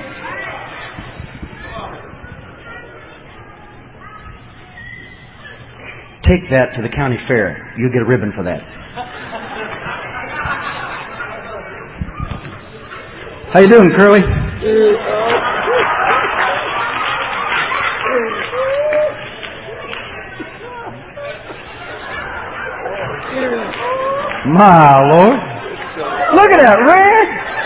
Take that to the county fair. You'll get a ribbon for that. How you doing, Curly? My Lord. Look at that, Red.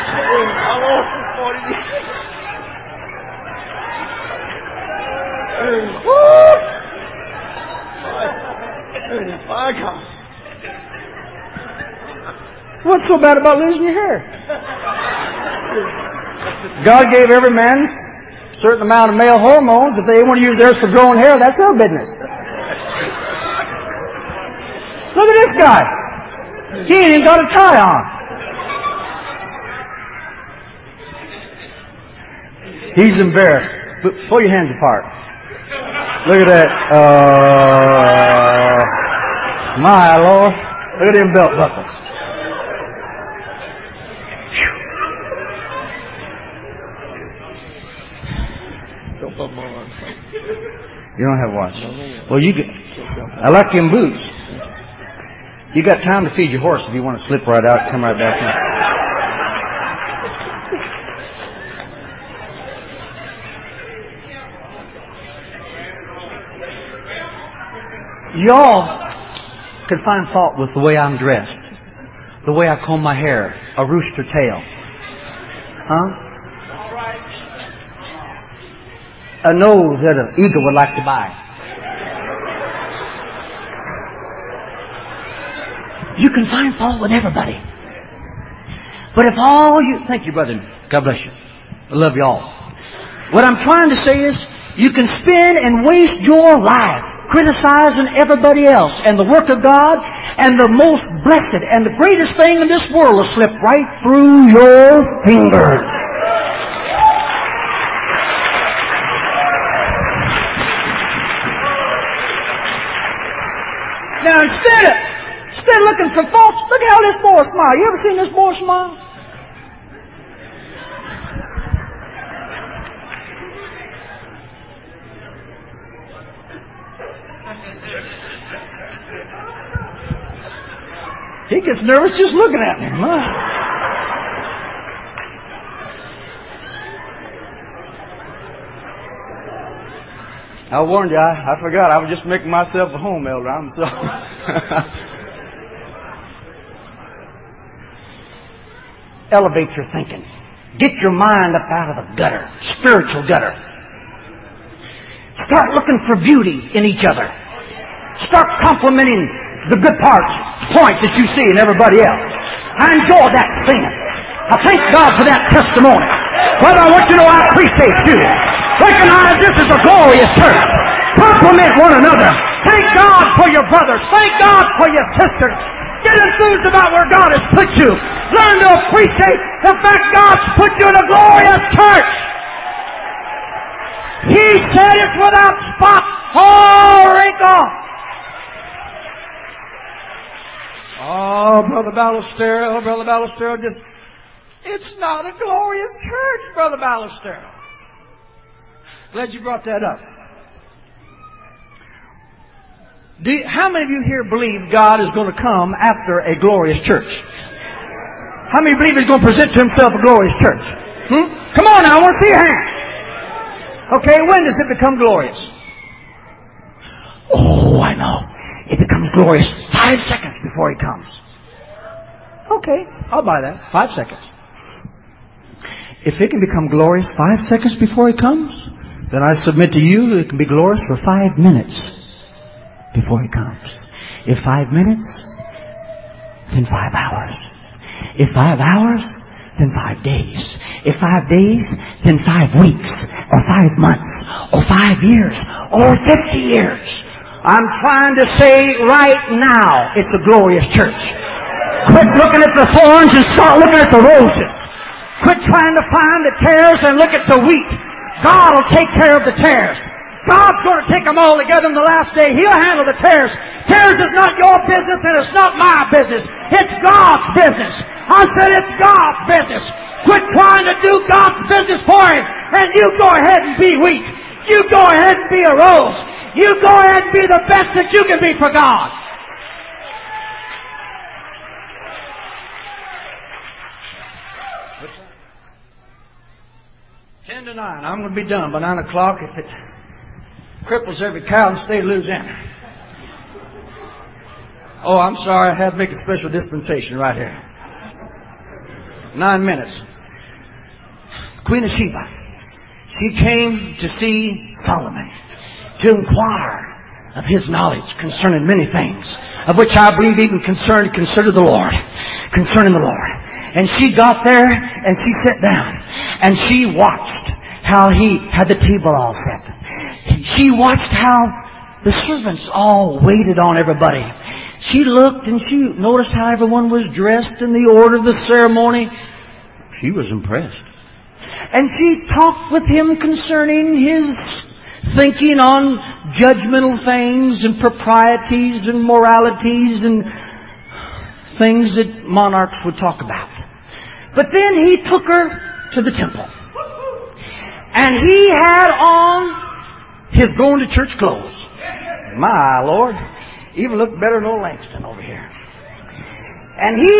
My God. What's so bad about losing your hair? God gave every man a certain amount of male hormones. If they want to use theirs for growing hair, that's their business. Look at this guy. He ain't even got a tie on. He's embarrassed. Pull your hands apart. Look at that. Uh, my Lord. Look at them belt buckles. You don't have a watch. Well, you get, I like them boots. You got time to feed your horse if you want to slip right out, come right back in. Y'all could find fault with the way I'm dressed, the way I comb my hair, a rooster tail. Huh? A nose that an eagle would like to buy. You can find fault with everybody. But if all you... Thank you, brother. God bless you. I love you all. What I'm trying to say is, you can spend and waste your life criticizing everybody else and the work of God, and the most blessed and the greatest thing in this world will slip right through your fingers. Now instead of, instead of looking for faults, look at how this boy smiles. You ever seen this boy smile? He gets nervous just looking at me. My. I warned you, I, I forgot. I was just making myself a home, Elder. I'm sorry. Elevate your thinking. Get your mind up out of the gutter, spiritual gutter. Start looking for beauty in each other. Start complimenting the good parts, points that you see in everybody else. I enjoy that singing. I thank God for that testimony. Brother, I want you to know I appreciate you. Recognize this is a glorious church. Compliment one another. Thank God for your brothers. Thank God for your sisters. Get enthused about where God has put you. Learn to appreciate the fact God's put you in a glorious church. He said it's without spot or wrinkle. Oh, Brother Ballestero, Brother Ballestero, just, it's not a glorious church, Brother Ballestero. Glad you brought that up. Do you, how many of you here believe God is going to come after a glorious church? How many believe He's going to present to Himself a glorious church? Hmm? Come on now, I want to see your hand. Okay, when does it become glorious? Oh, I know. It becomes glorious five seconds before He comes. Okay, I'll buy that. Five seconds. If it can become glorious five seconds before He comes, then I submit to you that it can be glorious for five minutes before He comes. If five minutes, then five hours. If five hours, then five days. If five days, then five weeks, or five months, or five years, or fifty years. I'm trying to say right now, it's a glorious church. Quit looking at the thorns and start looking at the roses. Quit trying to find the tares and look at the wheat. God will take care of the tares. God's going to take them all together in the last day. He'll handle the tares. Tares is not your business and it's not my business. It's God's business. I said it's God's business. Quit trying to do God's business for Him, and you go ahead and be wheat. You go ahead and be a rose. You go ahead and be the best that you can be for God. Ten to nine. I'm going to be done by nine o'clock if it cripples every cow in the state of Louisiana. Oh, I'm sorry. I had to make a special dispensation right here. Nine minutes. Queen of Sheba. She came to see Solomon, to inquire of his knowledge concerning many things, of which I believe even concerned consider the Lord, concerning the Lord. And she got there and she sat down and she watched how he had the table all set. She watched how the servants all waited on everybody. She looked and she noticed how everyone was dressed in the order of the ceremony. She was impressed. And she talked with him concerning his thinking on judgmental things and proprieties and moralities and things that monarchs would talk about. But then he took her to the temple. And he had on his going to church clothes. My Lord. Even looked better than old Langston over here. And he,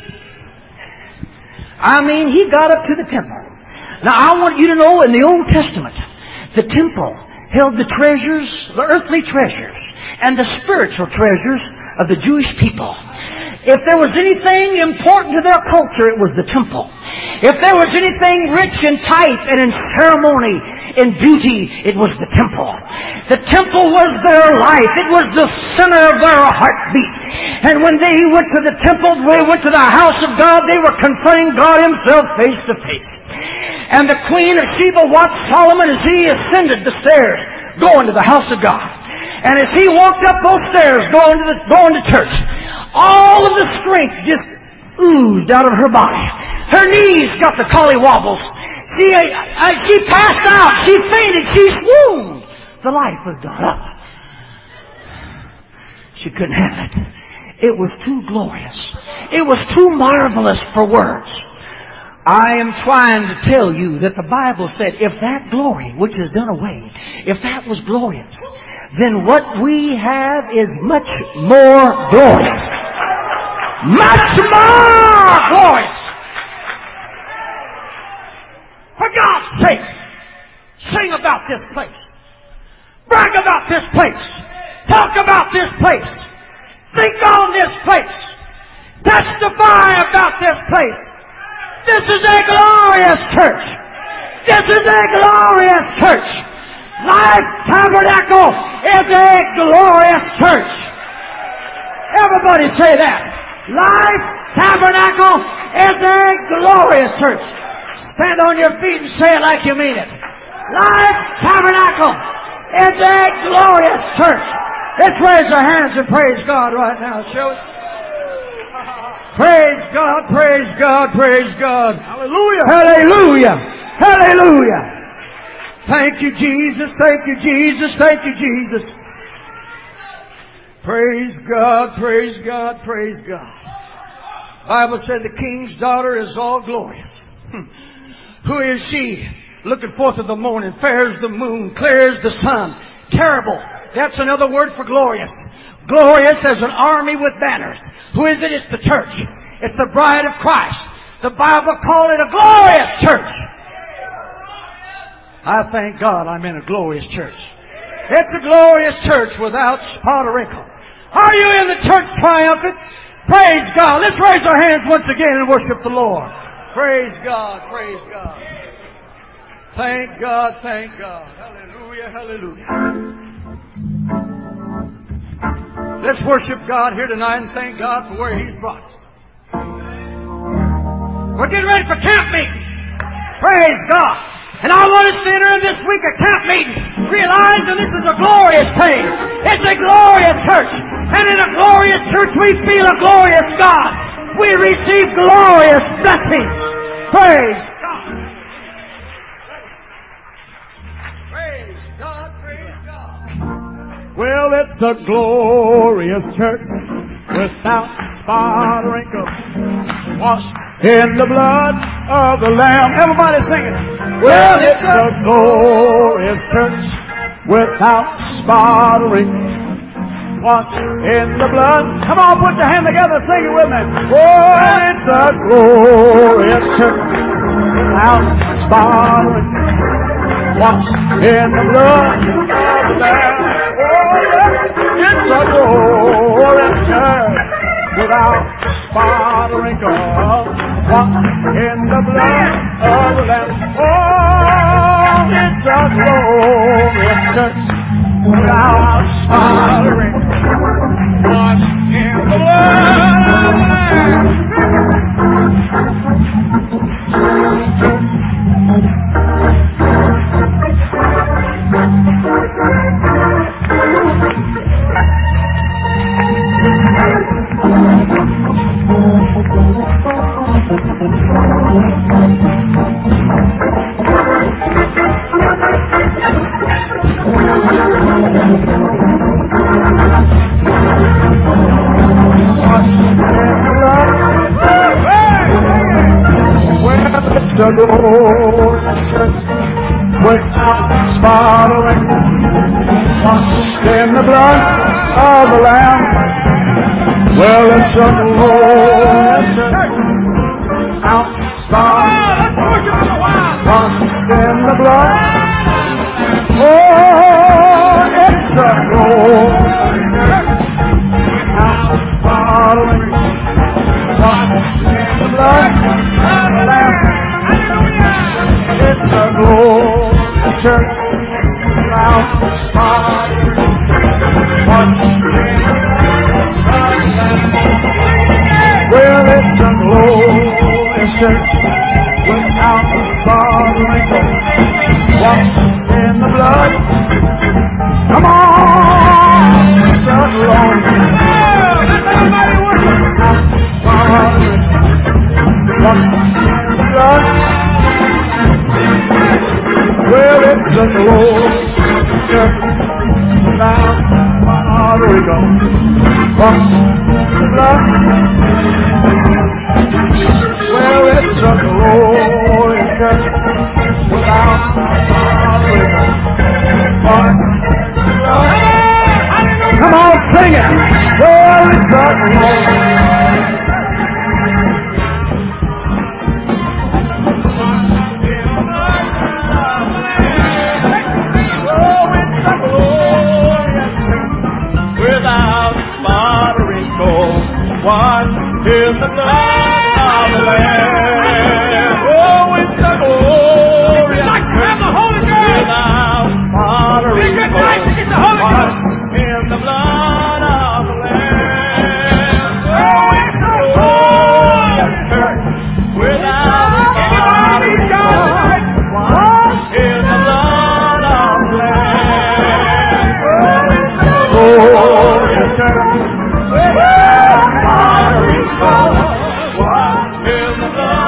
I mean, he got up to the temple. Now I want you to know in the Old Testament, the temple held the treasures, the earthly treasures, and the spiritual treasures of the Jewish people. If there was anything important to their culture, it was the temple. If there was anything rich in type and in ceremony, in beauty, it was the temple. The temple was their life. It was the center of their heartbeat. And when they went to the temple, they went to the house of God, they were confronting God Himself face to face. And the Queen of Sheba watched Solomon as he ascended the stairs, going to the house of God. And as he walked up those stairs, going to the, going to church, all of the strength just oozed out of her body. Her knees got the collywobbles. She, uh, she passed out. She fainted. She swooned. The light was gone up. She couldn't have it. It was too glorious. It was too marvelous for words. I am trying to tell you that the Bible said if that glory, which is done away, if that was glorious, then what we have is much more glorious. Much more glorious. For God's sake, sing about this place. Brag about this place. Talk about this place. Think on this place. Testify about this place. This is a glorious church. This is a glorious church. Life Tabernacle is a glorious church. Everybody say that. Life Tabernacle is a glorious church. Stand on your feet and say it like you mean it. Life Tabernacle is a glorious church. Let's raise our hands and praise God right now, shall we? Praise God, praise God, praise God. Hallelujah, hallelujah, hallelujah. Thank you, Jesus, thank you, Jesus, thank you, Jesus. Praise God, praise God, praise God. The Bible said the king's daughter is all glorious. Who is she? Looking forth of the morning, fair as the moon, clear as the sun. Terrible. That's another word for glorious. Glorious as an army with banners. Who is it? It's the church. It's the bride of Christ. The Bible called it a glorious church. I thank God I'm in a glorious church. It's a glorious church without spot or wrinkle. Are you in the church triumphant? Praise God. Let's raise our hands once again and worship the Lord. Praise God. Praise God. Thank God. Thank God. Hallelujah. Hallelujah. Let's worship God here tonight and thank God for where He's brought us. We're getting ready for camp meeting. Praise God. And I want us to enter in this week a camp meeting, realizing this is a glorious thing. It's a glorious church. And in a glorious church we feel a glorious God. We receive glorious blessings. Praise God. Praise God, praise God. Well, it's a glorious church without spot or wrinkle, washed in the blood of the Lamb. Everybody sing it. Well, it's a glorious church without spot or wrinkle, washed in the blood. Come on, put your hand together, sing it with me. Oh, it's a glorious church without spot or wrinkle, washed in the blood of the Lamb. Oh, yeah, it's a glorious church without spot or wrinkle, washed in the blood of the Lamb. Oh, it's a glorious church without spot or wrinkle, washed in the blood of the the glorious church without spot or wrinkle, washed in the blood of the Lamb. Well, it's a glorious church without spot, washed in the blood. Oh, it's a glorious church without spot or wrinkle, washed in the blood of the Lamb. It's a glorious church without spot, washed in the Lamb. Well, it's a glorious church without spot or wrinkle, washed in the blood. Come on, it's a glorious church without spot or wrinkle, washed in the blood. Well, it's a glorious church without spot or wrinkle, washed in the blood. Well, it's a glorious church without spot or wrinkle, washed in the blood. Come on, sing it. Well, it's a glorious. Washed in the blood of the Lamb. Oh, it's a glorious church without spot or wrinkle, washed in the blood of the Lamb. Oh, it's a glorious church without spot or wrinkle, washed in the blood of the Lamb. Oh, it's a glorious church. What in the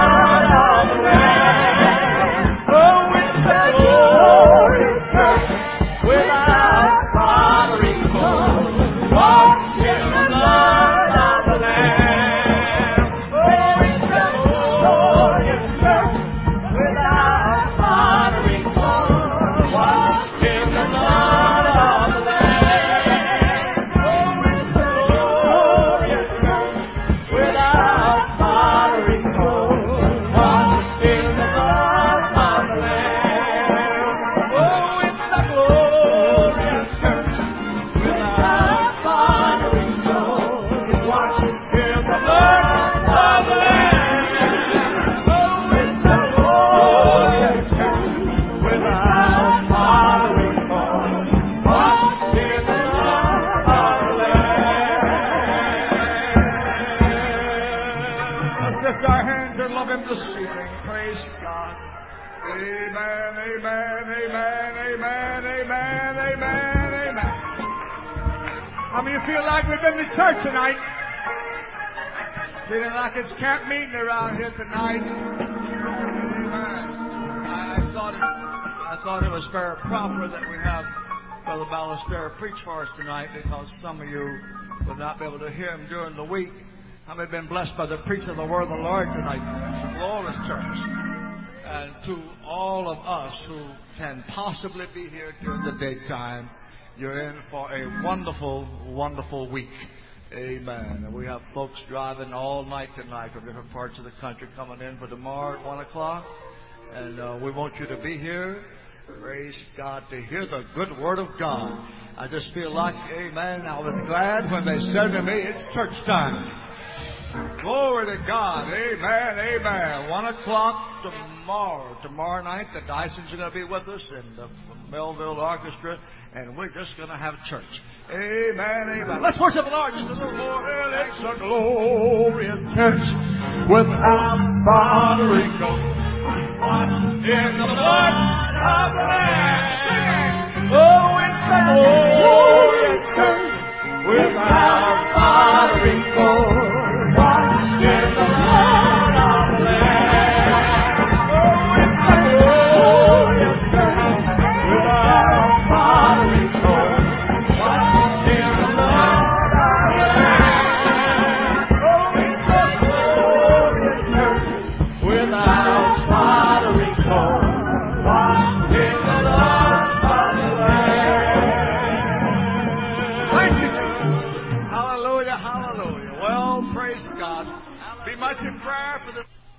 washed in the blood of the Lamb. Oh, it's a glorious church without spot or wrinkle, washed in the blood of the Lamb. Let's lift our hands and love Him this evening. Praise God. Amen, amen, amen, amen, amen, amen, amen. How many of you feel like we've been to church tonight? Feeling like it's camp meeting around here tonight? Amen. I, I thought it, I thought it was very proper that we have Brother Ballester preach for us tonight, because some of you would not be able to hear him during the week. How many have been blessed by the preaching of the word of the Lord tonight? It's a glorious church. And to all of us who can possibly be here during the daytime, you're in for a wonderful, wonderful week. Amen. And we have folks driving all night tonight from different parts of the country coming in for tomorrow at one o'clock. And uh, we want you to be here. Praise God, to hear the good word of God. I just feel like, amen, I was glad when they said to me, it's church time. Glory to God. Amen, amen. One o'clock tomorrow. Tomorrow night, the Dysons are going to be with us, and the Melville Orchestra, and we're just going to have church. Amen, amen. Let's worship the Lord just a little more. Well, it's a glorious church without spot or wrinkle, washed in the blood of the Lamb. Sing it. Oh, it's a glorious church without spot or wrinkle, washed in the blood of the Lamb. Oh, it's a glorious church without spot or wrinkle, washed in the blood of the Lamb. Oh, it's a glorious church without spot or wrinkle, washed in the blood of the Lamb. Thank you, Jesus. Hallelujah, hallelujah. Well, praise God. Be much in prayer for the